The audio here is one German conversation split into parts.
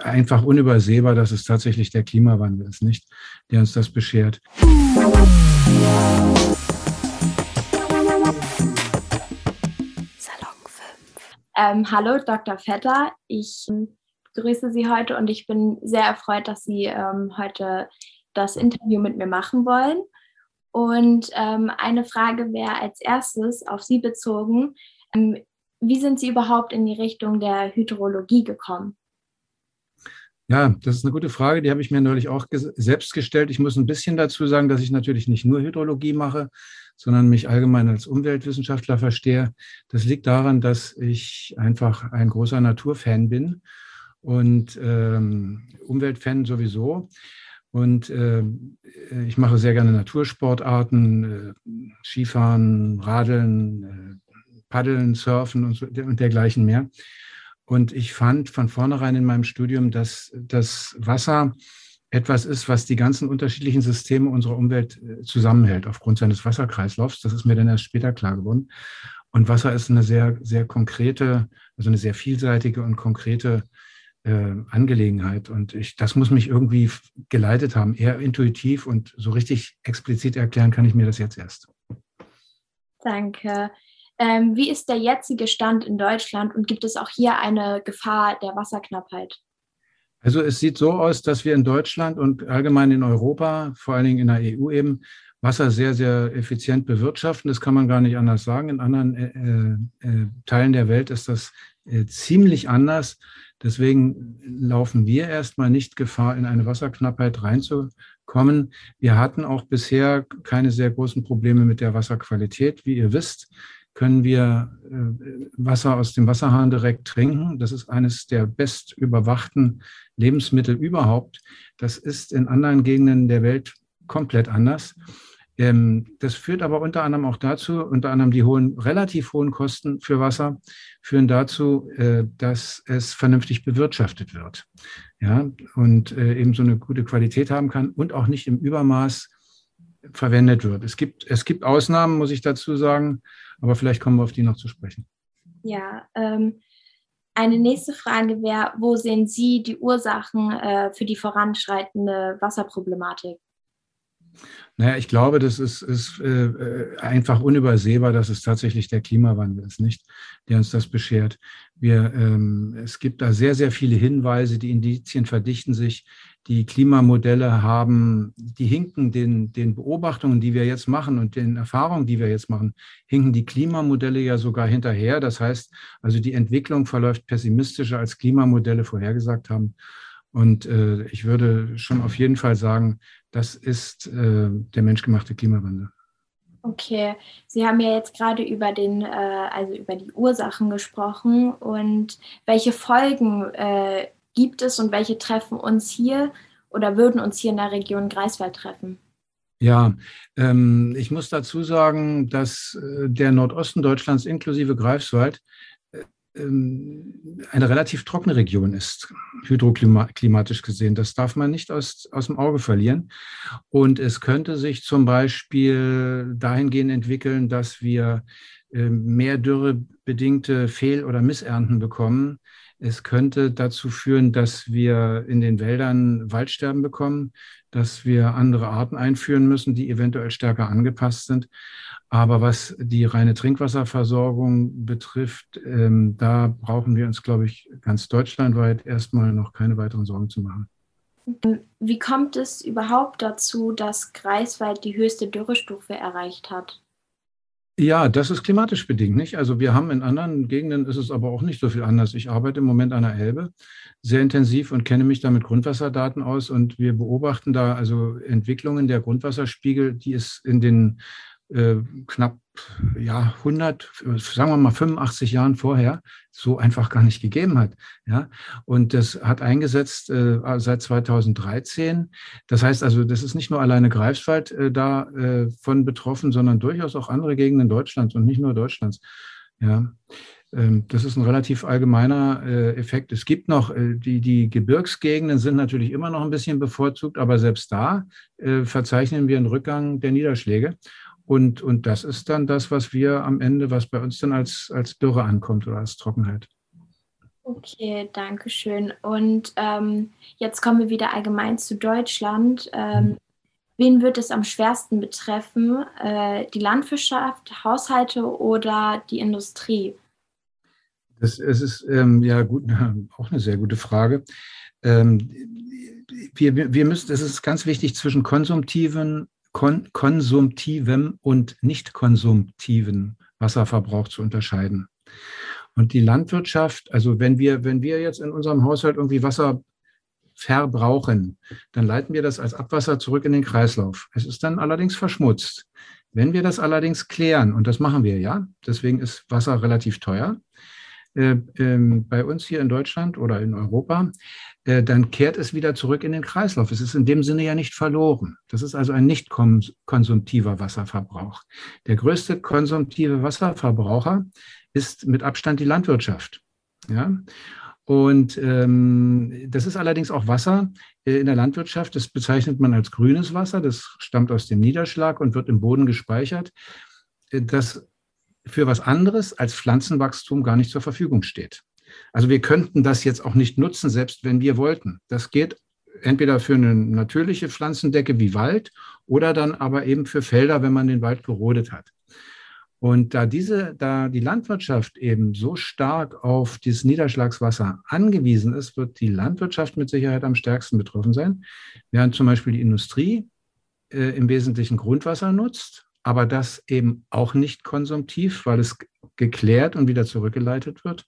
einfach unübersehbar, dass es tatsächlich der Klimawandel ist, nicht, der uns das beschert. Hallo, Dr. Vetter. Ich grüße Sie heute und ich bin sehr erfreut, dass Sie heute das Interview mit mir machen wollen. Und eine Frage wäre als erstes auf Sie bezogen. Wie sind Sie überhaupt in die Richtung der Hydrologie gekommen? Ja, das ist eine gute Frage, die habe ich mir neulich auch selbst gestellt. Ich muss ein bisschen dazu sagen, dass ich natürlich nicht nur Hydrologie mache, sondern mich allgemein als Umweltwissenschaftler verstehe. Das liegt daran, dass ich einfach ein großer Naturfan bin und Umweltfan sowieso. Und ich mache sehr gerne Natursportarten, Skifahren, Radeln, Paddeln, Surfen und dergleichen mehr. Und ich fand von vornherein in meinem Studium, dass das Wasser etwas ist, was die ganzen unterschiedlichen Systeme unserer Umwelt zusammenhält, aufgrund seines Wasserkreislaufs. Das ist mir dann erst später klar geworden. Und Wasser ist eine sehr, sehr konkrete, also eine sehr vielseitige und konkrete Angelegenheit. Und das muss mich irgendwie geleitet haben, eher intuitiv, und so richtig explizit erklären kann ich mir das jetzt erst. Danke. Wie ist der jetzige Stand in Deutschland und gibt es auch hier eine Gefahr der Wasserknappheit? Also es sieht so aus, dass wir in Deutschland und allgemein in Europa, vor allen Dingen in der EU eben, Wasser sehr, sehr effizient bewirtschaften. Das kann man gar nicht anders sagen. In anderen Teilen der Welt ist das ziemlich anders. Deswegen laufen wir erstmal nicht Gefahr, in eine Wasserknappheit reinzukommen. Wir hatten auch bisher keine sehr großen Probleme mit der Wasserqualität. Wie ihr wisst, können wir Wasser aus dem Wasserhahn direkt trinken. Das ist eines der bestüberwachten Lebensmittel überhaupt. Das ist in anderen Gegenden der Welt komplett anders. Das führt aber unter anderem auch dazu, unter anderem die relativ hohen Kosten für Wasser führen dazu, dass es vernünftig bewirtschaftet wird. Ja, und eben so eine gute Qualität haben kann und auch nicht im Übermaß verwendet wird. Es gibt Ausnahmen, muss ich dazu sagen, aber vielleicht kommen wir auf die noch zu sprechen. Ja, eine nächste Frage wäre, wo sehen Sie die Ursachen für die voranschreitende Wasserproblematik? Naja, ich glaube, das ist einfach unübersehbar, dass es tatsächlich der Klimawandel ist, nicht, der uns das beschert. Es gibt da sehr, sehr viele Hinweise, die Indizien verdichten sich. Die Klimamodelle die hinken den Beobachtungen, die wir jetzt machen und den Erfahrungen, die wir jetzt machen, hinken die Klimamodelle ja sogar hinterher. Das heißt, also die Entwicklung verläuft pessimistischer, als Klimamodelle vorhergesagt haben. Und ich würde schon auf jeden Fall sagen, das ist der menschgemachte Klimawandel. Okay, Sie haben ja jetzt gerade über über die Ursachen gesprochen und welche Folgen gibt es und welche treffen uns hier oder würden uns hier in der Region Greifswald treffen? Ja, ich muss dazu sagen, dass der Nordosten Deutschlands inklusive Greifswald eine relativ trockene Region ist, hydroklimatisch gesehen. Das darf man nicht aus dem Auge verlieren. Und es könnte sich zum Beispiel dahingehend entwickeln, dass wir mehr dürrebedingte Fehl- oder Missernten bekommen. Es könnte dazu führen, dass wir in den Wäldern Waldsterben bekommen, dass wir andere Arten einführen müssen, die eventuell stärker angepasst sind. Aber was die reine Trinkwasserversorgung betrifft, da brauchen wir uns, glaube ich, ganz deutschlandweit erstmal noch keine weiteren Sorgen zu machen. Wie kommt es überhaupt dazu, dass Greifswald die höchste Dürrestufe erreicht hat? Ja, das ist klimatisch bedingt, nicht? Also wir haben in anderen Gegenden, ist es aber auch nicht so viel anders. Ich arbeite im Moment an der Elbe sehr intensiv und kenne mich da mit Grundwasserdaten aus, und wir beobachten da also Entwicklungen der Grundwasserspiegel, die es in den knapp 100, sagen wir mal 85 Jahren vorher so einfach gar nicht gegeben hat. Ja? Und das hat eingesetzt seit 2013. Das heißt also, das ist nicht nur alleine Greifswald davon betroffen, sondern durchaus auch andere Gegenden Deutschlands und nicht nur Deutschlands. Ja. Das ist ein relativ allgemeiner Effekt. Es gibt noch, die Gebirgsgegenden sind natürlich immer noch ein bisschen bevorzugt, aber selbst da verzeichnen wir einen Rückgang der Niederschläge. Und das ist dann das, was bei uns dann als Dürre ankommt oder als Trockenheit. Okay, danke schön. Und jetzt kommen wir wieder allgemein zu Deutschland. Wen wird es am schwersten betreffen? Die Landwirtschaft, Haushalte oder die Industrie? Es ist ja gut, auch eine sehr gute Frage. Ähm, wir müssen, es ist ganz wichtig, zwischen konsumtivem und nicht konsumtivem Wasserverbrauch zu unterscheiden. Und die Landwirtschaft, also wenn wir jetzt in unserem Haushalt irgendwie Wasser verbrauchen, dann leiten wir das als Abwasser zurück in den Kreislauf. Es ist dann allerdings verschmutzt. Wenn wir das allerdings klären, und das machen wir ja, deswegen ist Wasser relativ teuer, bei uns hier in Deutschland oder in Europa, dann kehrt es wieder zurück in den Kreislauf. Es ist in dem Sinne ja nicht verloren. Das ist also ein nicht konsumtiver Wasserverbrauch. Der größte konsumtive Wasserverbraucher ist mit Abstand die Landwirtschaft. Ja? Und das ist allerdings auch Wasser in der Landwirtschaft. Das bezeichnet man als grünes Wasser. Das stammt aus dem Niederschlag und wird im Boden gespeichert. Das für was anderes als Pflanzenwachstum gar nicht zur Verfügung steht. Also wir könnten das jetzt auch nicht nutzen, selbst wenn wir wollten. Das geht entweder für eine natürliche Pflanzendecke wie Wald oder dann aber eben für Felder, wenn man den Wald gerodet hat. Und da die Landwirtschaft eben so stark auf dieses Niederschlagswasser angewiesen ist, wird die Landwirtschaft mit Sicherheit am stärksten betroffen sein, während zum Beispiel die Industrie im Wesentlichen Grundwasser nutzt, aber das eben auch nicht konsumtiv, weil es geklärt und wieder zurückgeleitet wird.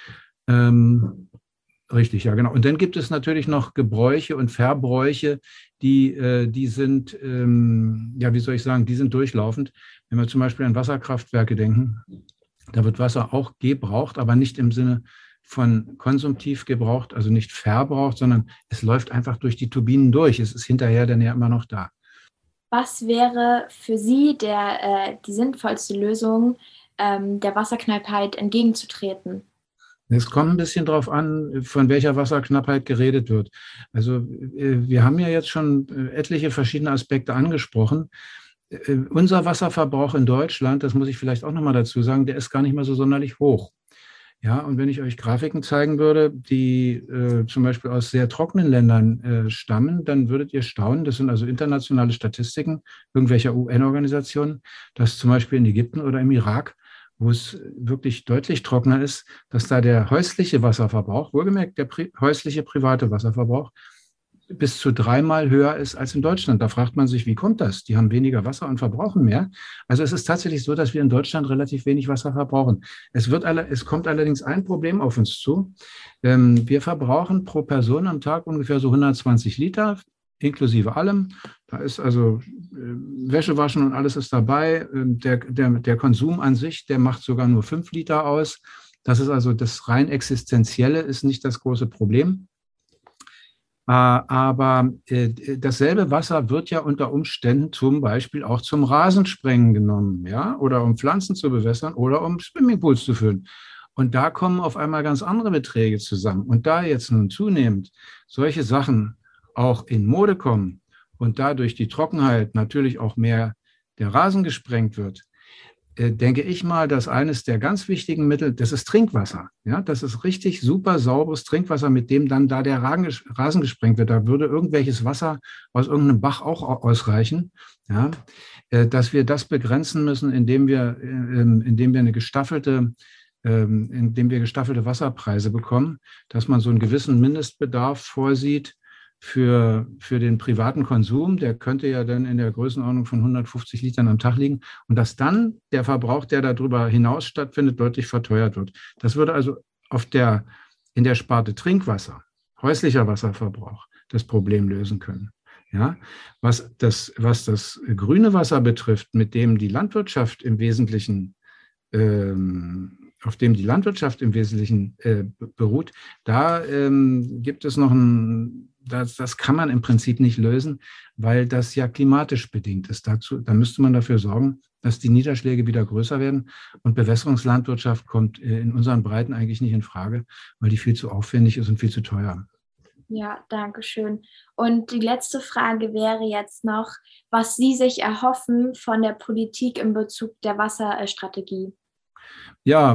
Ähm, Richtig, ja, genau. Und dann gibt es natürlich noch Gebräuche und Verbräuche, die sind, ja, wie soll ich sagen, die sind durchlaufend. Wenn wir zum Beispiel an Wasserkraftwerke denken, da wird Wasser auch gebraucht, aber nicht im Sinne von konsumtiv gebraucht, also nicht verbraucht, sondern es läuft einfach durch die Turbinen durch. Es ist hinterher dann ja immer noch da. Was wäre für Sie die sinnvollste Lösung, der Wasserknappheit entgegenzutreten? Es kommt ein bisschen darauf an, von welcher Wasserknappheit geredet wird. Also wir haben ja jetzt schon etliche verschiedene Aspekte angesprochen. Unser Wasserverbrauch in Deutschland, das muss ich vielleicht auch nochmal dazu sagen, der ist gar nicht mal so sonderlich hoch. Ja, und wenn ich euch Grafiken zeigen würde, die zum Beispiel aus sehr trockenen Ländern stammen, dann würdet ihr staunen, das sind also internationale Statistiken irgendwelcher UN-Organisationen, dass zum Beispiel in Ägypten oder im Irak, wo es wirklich deutlich trockener ist, dass da der häusliche Wasserverbrauch, wohlgemerkt der häusliche private Wasserverbrauch, bis zu dreimal höher ist als in Deutschland. Da fragt man sich, wie kommt das? Die haben weniger Wasser und verbrauchen mehr. Also es ist tatsächlich so, dass wir in Deutschland relativ wenig Wasser verbrauchen. Es kommt allerdings ein Problem auf uns zu. Wir verbrauchen pro Person am Tag ungefähr so 120 Liter, inklusive allem. Da ist also Wäsche waschen und alles ist dabei. Der Konsum an sich, der macht sogar nur 5 Liter aus. Das ist also das rein Existenzielle, ist nicht das große Problem. Aber dasselbe Wasser wird ja unter Umständen zum Beispiel auch zum Rasensprengen genommen, ja, oder um Pflanzen zu bewässern oder um Swimmingpools zu füllen. Und da kommen auf einmal ganz andere Beträge zusammen. Und da jetzt nun zunehmend solche Sachen auch in Mode kommen und dadurch die Trockenheit natürlich auch mehr der Rasen gesprengt wird, denke ich mal, dass eines der ganz wichtigen Mittel, das ist Trinkwasser. Ja, das ist richtig super sauberes Trinkwasser, mit dem dann da der Rasen gesprengt wird. Da würde irgendwelches Wasser aus irgendeinem Bach auch ausreichen. Ja, dass wir das begrenzen müssen, indem wir indem wir gestaffelte Wasserpreise bekommen, dass man so einen gewissen Mindestbedarf vorsieht für den privaten Konsum. Der könnte ja dann in der Größenordnung von 150 Litern am Tag liegen und dass dann der Verbrauch, der darüber hinaus stattfindet, deutlich verteuert wird. Das würde also in der Sparte Trinkwasser, häuslicher Wasserverbrauch, das Problem lösen können. Ja, was das grüne Wasser betrifft, mit dem die Landwirtschaft im Wesentlichen auf dem die Landwirtschaft im Wesentlichen beruht, da gibt es noch das kann man im Prinzip nicht lösen, weil das ja klimatisch bedingt ist. Da müsste man dafür sorgen, dass die Niederschläge wieder größer werden. Und Bewässerungslandwirtschaft kommt in unseren Breiten eigentlich nicht in Frage, weil die viel zu aufwendig ist und viel zu teuer. Ja, danke schön. Und die letzte Frage wäre jetzt noch, was Sie sich erhoffen von der Politik in Bezug der Wasserstrategie. Ja,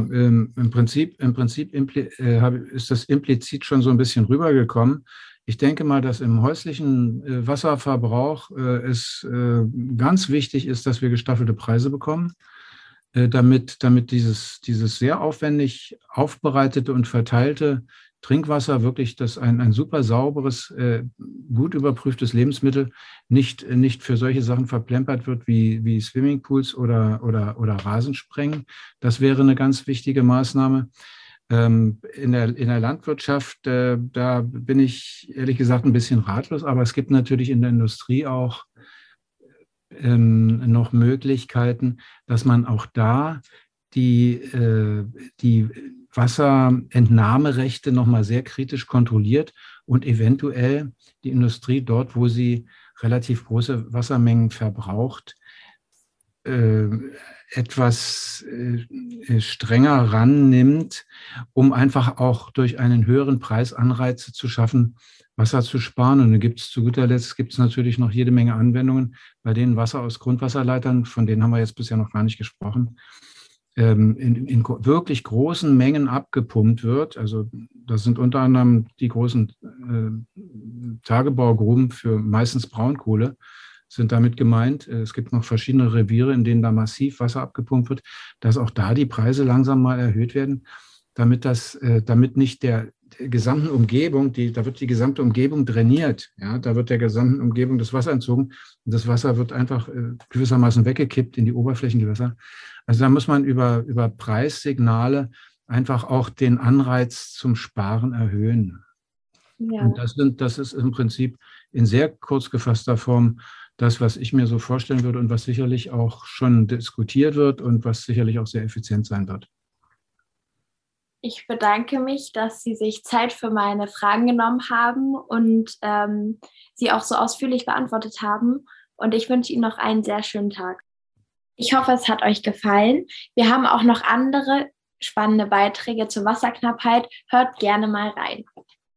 ist das implizit schon so ein bisschen rübergekommen. Ich denke mal, dass im häuslichen Wasserverbrauch es ganz wichtig ist, dass wir gestaffelte Preise bekommen, damit dieses sehr aufwendig aufbereitete und verteilte Trinkwasser wirklich ein super sauberes, gut überprüftes Lebensmittel nicht für solche Sachen verplempert wird wie Swimmingpools oder Rasensprengen. Das wäre eine ganz wichtige Maßnahme. In der Landwirtschaft, da bin ich ehrlich gesagt ein bisschen ratlos, aber es gibt natürlich in der Industrie auch noch Möglichkeiten, dass man auch da die Wasserentnahmerechte nochmal sehr kritisch kontrolliert und eventuell die Industrie dort, wo sie relativ große Wassermengen verbraucht, äh, etwas strenger rannimmt, um einfach auch durch einen höheren Preis Anreize zu schaffen, Wasser zu sparen. Und dann gibt es zu guter Letzt gibt's natürlich noch jede Menge Anwendungen, bei denen Wasser aus Grundwasserleitern, von denen haben wir jetzt bisher noch gar nicht gesprochen, in wirklich großen Mengen abgepumpt wird. Also das sind unter anderem die großen Tagebaugruben für meistens Braunkohle sind damit gemeint. Es gibt noch verschiedene Reviere, in denen da massiv Wasser abgepumpt wird, dass auch da die Preise langsam mal erhöht werden, damit nicht der gesamten Umgebung, da wird die gesamte Umgebung drainiert. Ja, da wird der gesamten Umgebung das Wasser entzogen und das Wasser wird einfach gewissermaßen weggekippt in die Oberflächengewässer. Also da muss man über Preissignale einfach auch den Anreiz zum Sparen erhöhen. Und Ja. das ist im Prinzip in sehr kurz gefasster Form das, was ich mir so vorstellen würde und was sicherlich auch schon diskutiert wird und was sicherlich auch sehr effizient sein wird. Ich bedanke mich, dass Sie sich Zeit für meine Fragen genommen haben und sie auch so ausführlich beantwortet haben. Und ich wünsche Ihnen noch einen sehr schönen Tag. Ich hoffe, es hat euch gefallen. Wir haben auch noch andere spannende Beiträge zur Wasserknappheit. Hört gerne mal rein.